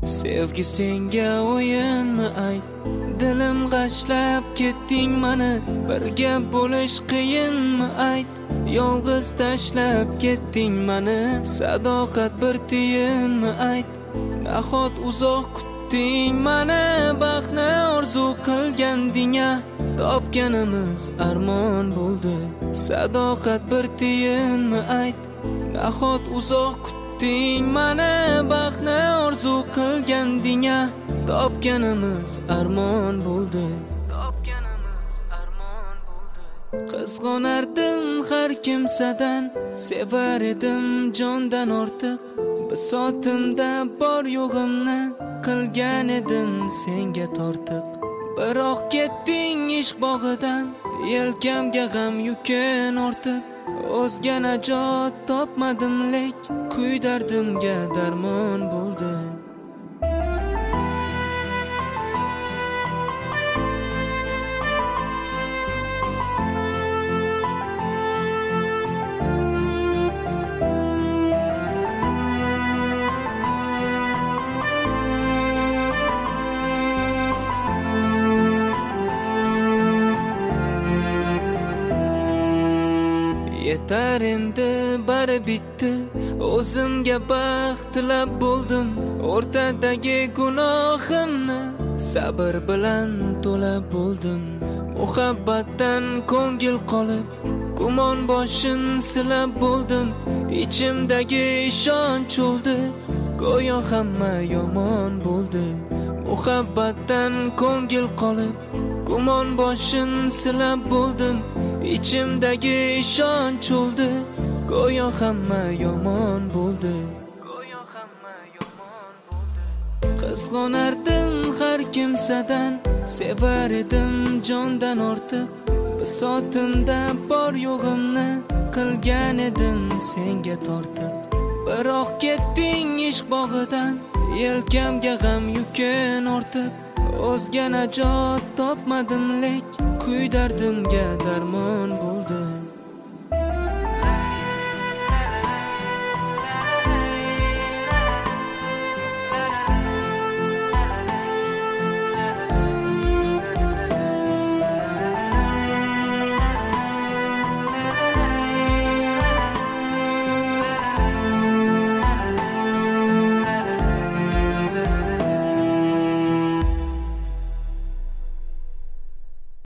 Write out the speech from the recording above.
Sevgi senga o'yinmi ayt, dilim g'ashlab ketding mani. Birga bo'lish qiyinmi ayt, yolg'iz tashlab ketding mani. Sadoqat bir tiyinmi ayt, nahot uzoq kutding mani. Baxtni orzu qilganding-a, topganimiz armon bo'ldi. Sadoqat bir tiyinmi ayt, nahot uzoq kutding mani. Baxtni orzu qilganding-a, topganimiz armon bo'ldi. Topganimiz armon bo'ldi. Qizg'onardim har kimsadan, sevar edim jondan ortiq. Bisotimda bor yo'g'imni qilgan edim senga tortiq. Biroq ketding ishq bog'idan, yelkamga g'am yukin ortib. O'zga najot topmadim lek, kuy dardimga darmon bo'ldi. Yetar endi bari bitdi, o'zimga baxt tilab bo'ldim. O'rtadagi gunohimni sabr bilan to'lab bo'ldim. Muhabbatdan ko'ngil qolib, gumon boshin silab bo'ldim. Ichimdagi ishonch o'ldi, go'yo hamma yomon bo'ldi. Muhabbatdan ko'ngil qolib, gumon boshin silab bo'ldim. Ichimdagi ishonch o'ldi, go'yo hamma yomon bo'ldi. Go'yo hamma yomon bo'ldi. Qizg'onardim har kimsadan, sevar edim jondan ortiq. Bisotimda bor yo'g'imni qilgan edim senga tortiq. Biroq ketding ishq bog'idan, yelkamga g'am yukin ortib. O'zga najot topmadim lek, kuy dardimga darmon bo'ldi.